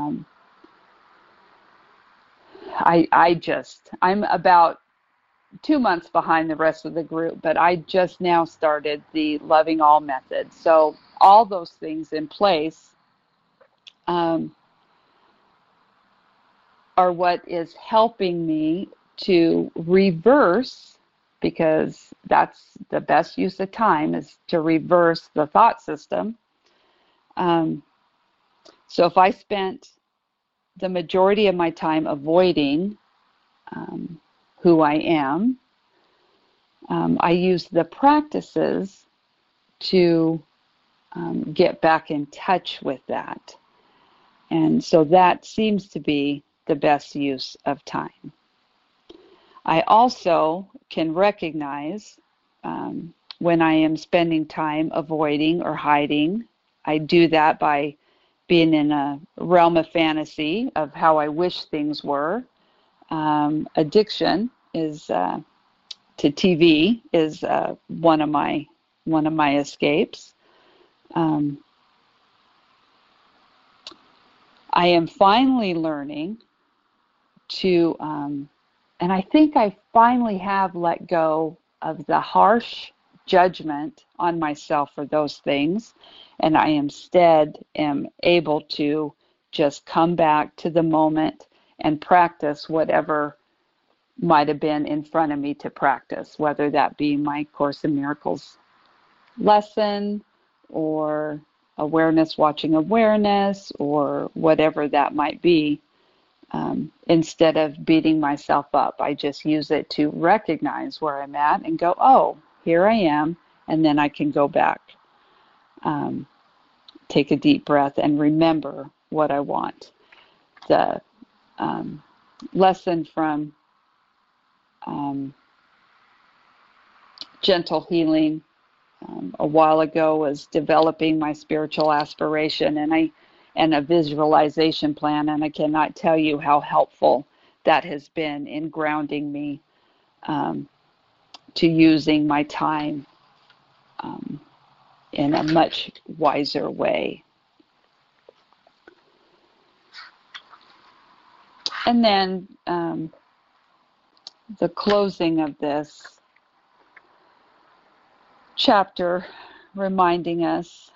I'm about 2 months behind the rest of the group, but I just now started the Loving All method. So all those things in place are what is helping me to reverse, because that's the best use of time, is to reverse the thought system. So if I spent the majority of my time avoiding who I am, I use the practices to get back in touch with that. And so that seems to be the best use of time. I also can recognize when I am spending time avoiding or hiding. I do that by being in a realm of fantasy of how I wish things were. Addiction is to TV is one of my escapes. I am finally learning to, and I think I finally have let go of the harsh judgment on myself for those things, and I instead am able to just come back to the moment and practice whatever might have been in front of me to practice, whether that be my Course in Miracles lesson or awareness watching awareness or whatever that might be. Instead of beating myself up, I just use it to recognize where I'm at and go, oh, here I am, and then I can go back, take a deep breath, and remember what I want. The lesson from Gentle Healing a while ago was developing my spiritual aspiration and a visualization plan, and I cannot tell you how helpful that has been in grounding me to using my time in a much wiser way. And then the closing of this chapter reminding us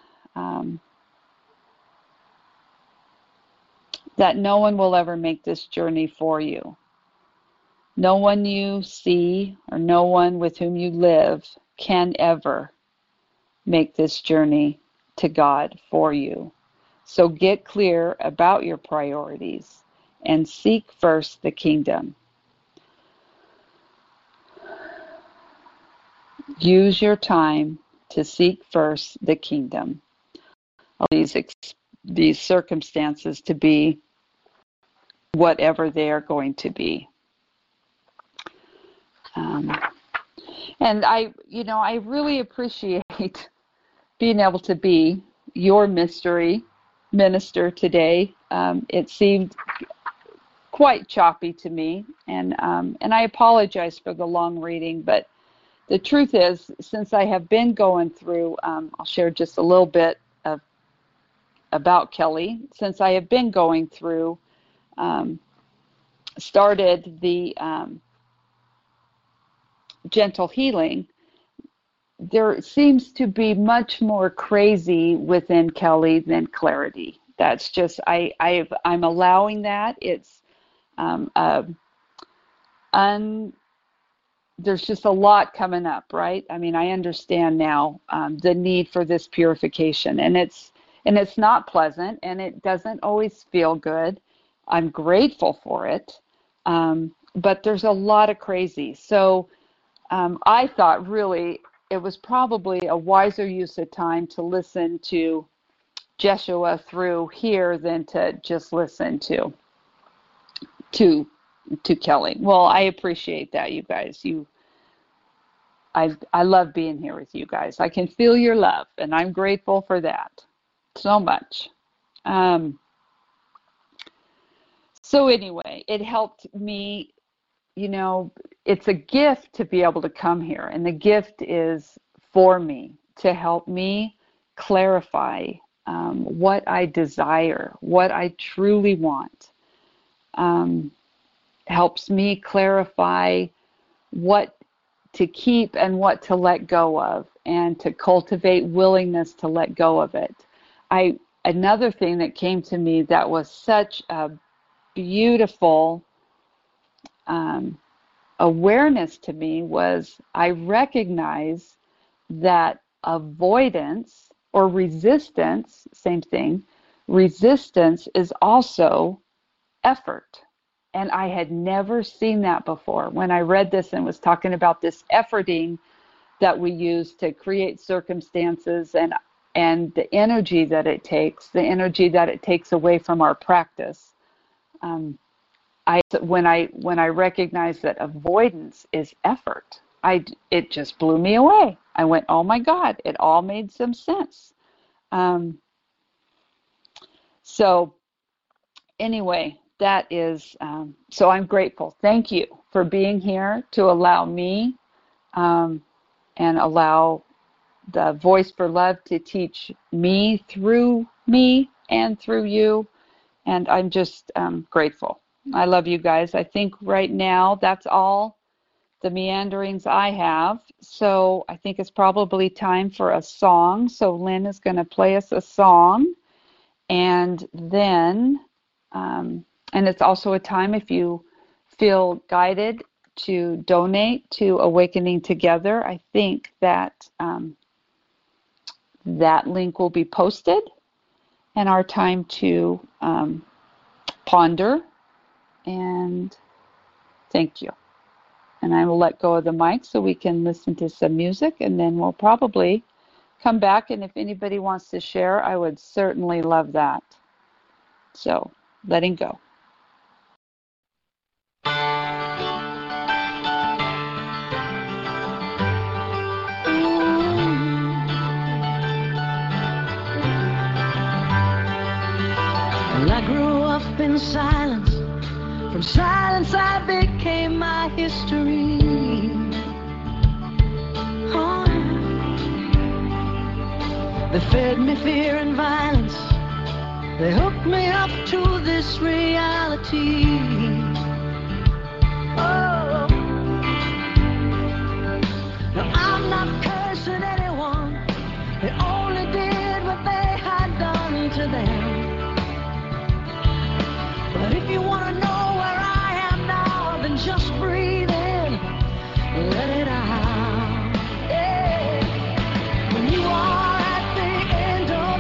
that no one will ever make this journey for you. No one you see or no one with whom you live can ever make this journey to God for you. So get clear about your priorities and seek first the kingdom. Use your time to seek first the kingdom. These circumstances to be whatever they are going to be. And I really appreciate being able to be your mystery minister today. It seemed quite choppy to me, and I apologize for the long reading, but the truth is, since I have been going through, I'll share just a little bit about Kelly. Since I have been going through, started the gentle healing, there seems to be much more crazy within Kelly than clarity. That's just, I'm allowing that. It's there's just a lot coming up, right? I mean, I understand now the need for this purification, and it's not pleasant, and it doesn't always feel good. I'm grateful for it, but there's a lot of crazy. So I thought really it was probably a wiser use of time to listen to Jeshua through here than to just listen to Kelly. Well, I appreciate that, you guys. I love being here with you guys. I can feel your love, and I'm grateful for that so much. So anyway, it helped me, it's a gift to be able to come here, and the gift is for me to help me clarify what I desire, what I truly want. Helps me clarify what to keep and what to let go of, and to cultivate willingness to let go of it. Another thing that came to me that was such a beautiful awareness to me was I recognize that avoidance or resistance, same thing, resistance is also effort. And I had never seen that before. When I read this and was talking about this efforting that we use to create circumstances and the energy that it takes away from our practice. When I recognized that avoidance is effort, it just blew me away. I went, oh my God, it all made some sense. So anyway, that is, so I'm grateful. Thank you for being here to allow me and allow the Voice for Love to teach me and through you. And I'm just grateful. I love you guys. I think right now that's all the meanderings I have. So I think it's probably time for a song. So Lynn is going to play us a song. And then, and it's also a time if you feel guided to donate to Awakening Together. I think that that link will be posted, and our time to ponder. And thank you. And I will let go of the mic so we can listen to some music, and then we'll probably come back. And if anybody wants to share, I would certainly love that. So, letting go. Well, I grew up in silence. From silence I became my history. Oh, yeah. They fed me fear and violence. They hooked me up to this reality. Oh, now I'm not cursing anyone. They only did what they had done to them. But if you want to know where I am now, then just breathe in, let it out. Yeah. When you are at the end of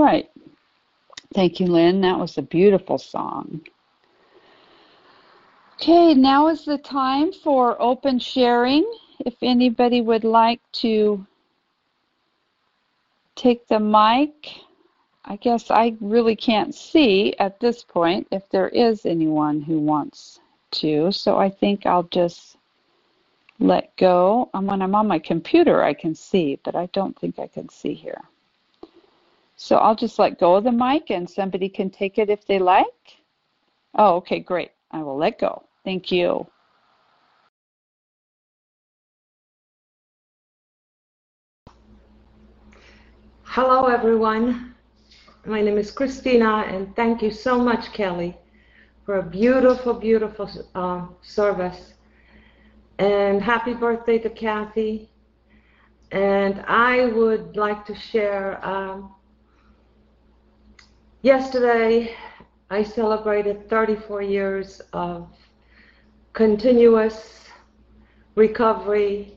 right. Thank you, Lynn. That was a beautiful song. Okay, now is the time for open sharing. If anybody would like to take the mic, I guess I really can't see at this point if there is anyone who wants to, so I think I'll just let go. When I'm on my computer, I can see, but I don't think I can see here. So I'll just let go of the mic and somebody can take it if they like. Oh, okay, great. I will let go. Thank you. Hello, everyone. My name is Christina, and thank you so much, Kelly, for a beautiful, beautiful service. And happy birthday to Kathy. And I would like to share, yesterday I celebrated 34 years of continuous recovery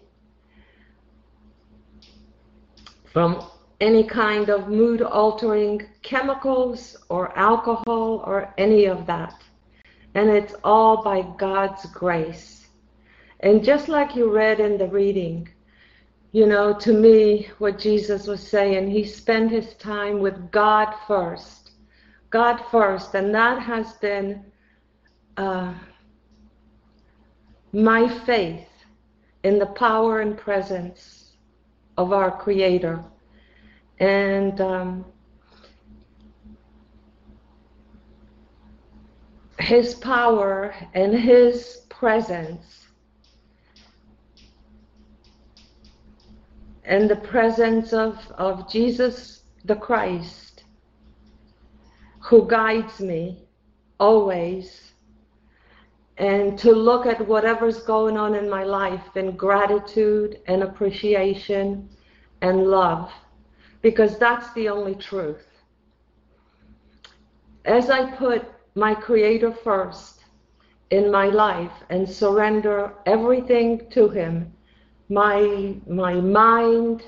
from any kind of mood-altering chemicals or alcohol or any of that. And it's all by God's grace. And just like you read in the reading, you know, to me, what Jesus was saying, he spent his time with God first. God first. And that has been my faith in the power and presence of our Creator. And his power and his presence and the presence of Jesus the Christ, who guides me always, and to look at whatever's going on in my life in gratitude and appreciation and love, because that's the only truth. As I put my Creator first in my life and surrender everything to him, my mind,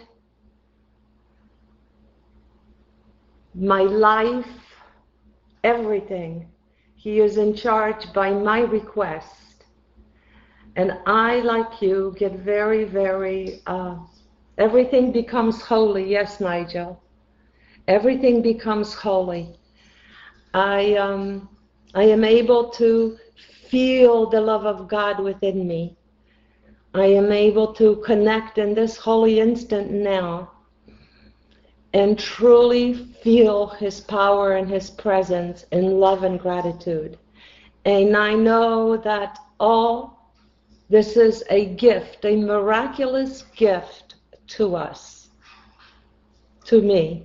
my life, everything, he is in charge by my request. And I, like you, get very, very, everything becomes holy. Yes, Nigel. Everything becomes holy. I am able to feel the love of God within me. I am able to connect in this holy instant now and truly feel his power and his presence in love and gratitude. And I know that all this is a gift, a miraculous gift to us, to me,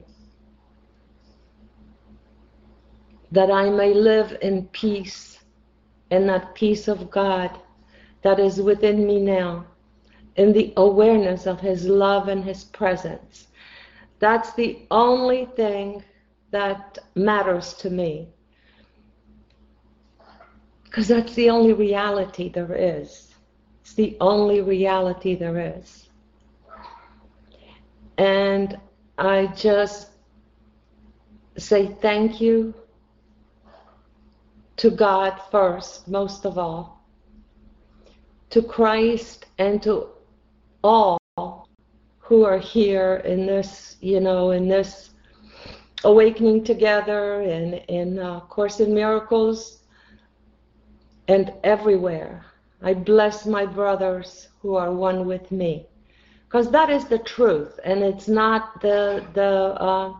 that I may live in peace, and that peace of God that is within me now, in the awareness of his love and his presence. That's the only thing that matters to me, because that's the only reality there is. It's the only reality there is. And I just say thank you to God first, most of all, to Christ, and to all who are here in this, you know, in this awakening together, and in Course in Miracles, and everywhere. I bless my brothers who are one with me, because that is the truth, and it's not their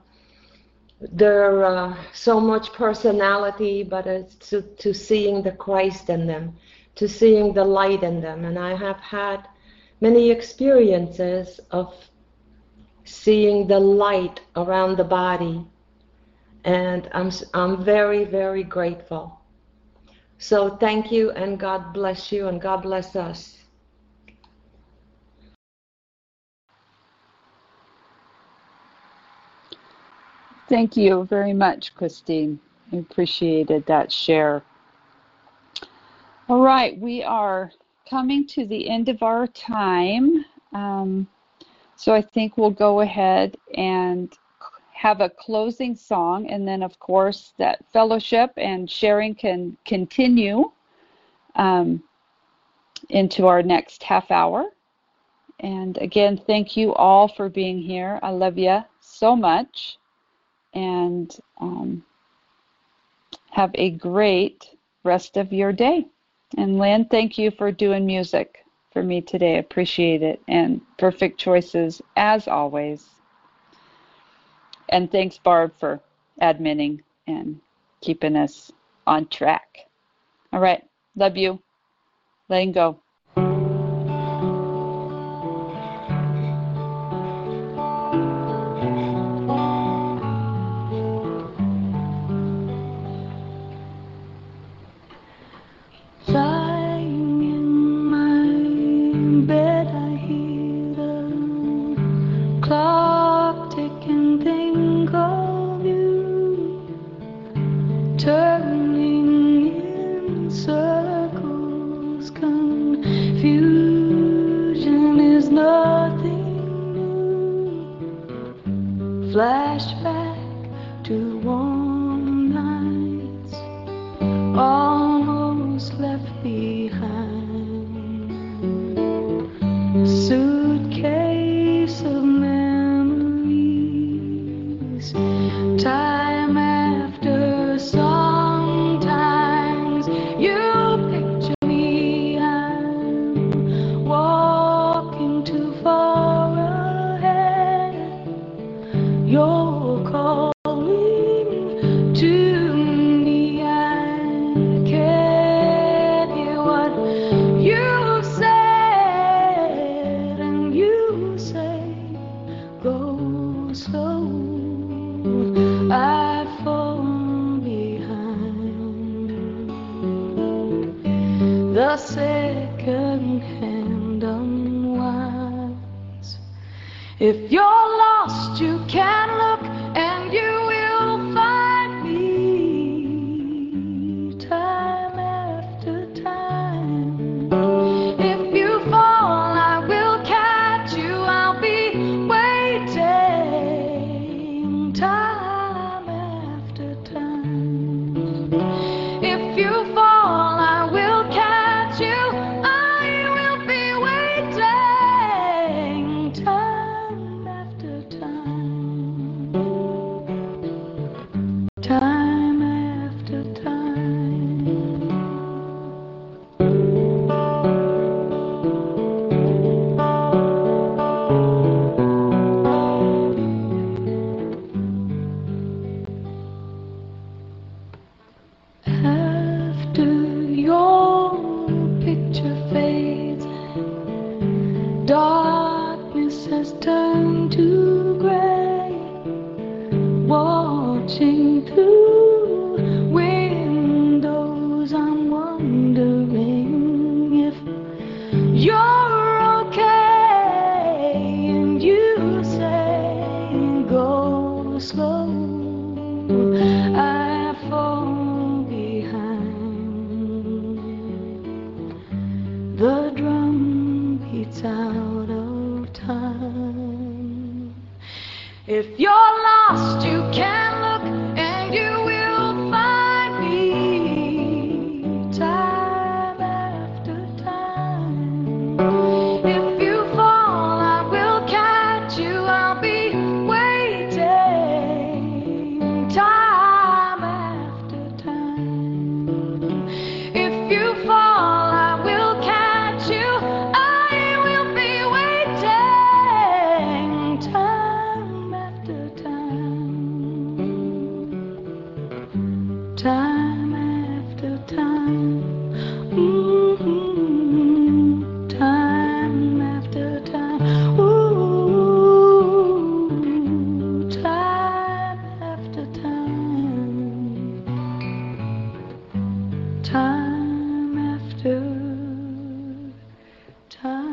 so much personality, but it's to seeing the Christ in them, to seeing the light in them. And I have had many experiences of seeing the light around the body, and I'm very, very grateful. So thank you, and God bless you, and God bless us. Thank you very much, Christine. I appreciated that share. All right, we are coming to the end of our time. So I think we'll go ahead and have a closing song, and then of course that fellowship and sharing can continue into our next half hour. And again, thank you all for being here. I love you so much, and have a great rest of your day. And Lynn, thank you for doing music for me today. Appreciate it. And perfect choices as always. And thanks, Barb, for adminning and keeping us on track. All right. Love you. Letting go. Lying in my bed, I hear the clock ticking, think of you, turning in circles. Confusion is nothing new. Flashback to warm nights, almost left behind. Suitcase of memories, time after sometimes you picture me. I'm walking too far ahead. You're calling to me. I can't hear what you said, and you say go slow. I fall behind. The second hand unwinds. If you're lost, you can look and you will find me time after time. If you fall, I will catch you. I'll be waiting time after time. If you fall, I will catch you. I will be waiting time after time. Time after time. After your picture fades, darkness has turned to gray. Watching through windows, I'm wondering if you're okay, and you say go slow. I fall behind. The drum beats out of time. If you're lost, you can look and you will find me time after time. If you fall, I will catch you. I'll be waiting time after time. If you fall, I will catch you. I will be waiting time after time. Time after time. Time after time. Ooh, time after time. Time after time.